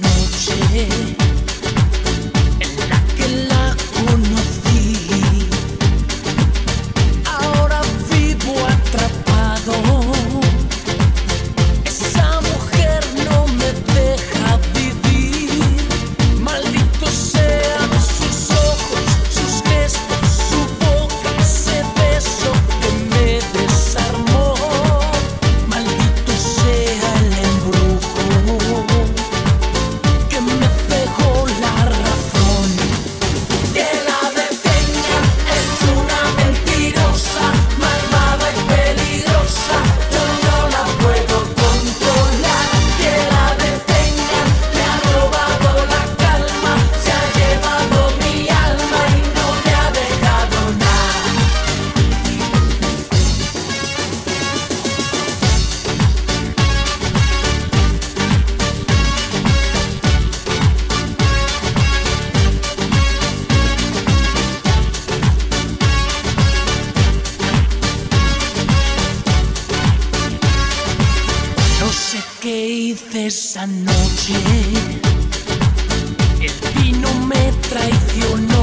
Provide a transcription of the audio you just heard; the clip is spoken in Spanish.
noche en la que la conocí. Ahora vivo atrapado. Esa mujer no me deja vivir. Malditos sean sus ojos, sus gestos, su boca, ese beso que me desarmó. Maldito sea el embrujo que me pegó la razón. Que la detengan, es una mentirosa, malvada y peligrosa. Yo no la puedo controlar. Que la detengan, me ha robado la calma, se ha llevado mi alma y no me ha dejado nada. No sé qué hice esa noche. El vino me traicionó.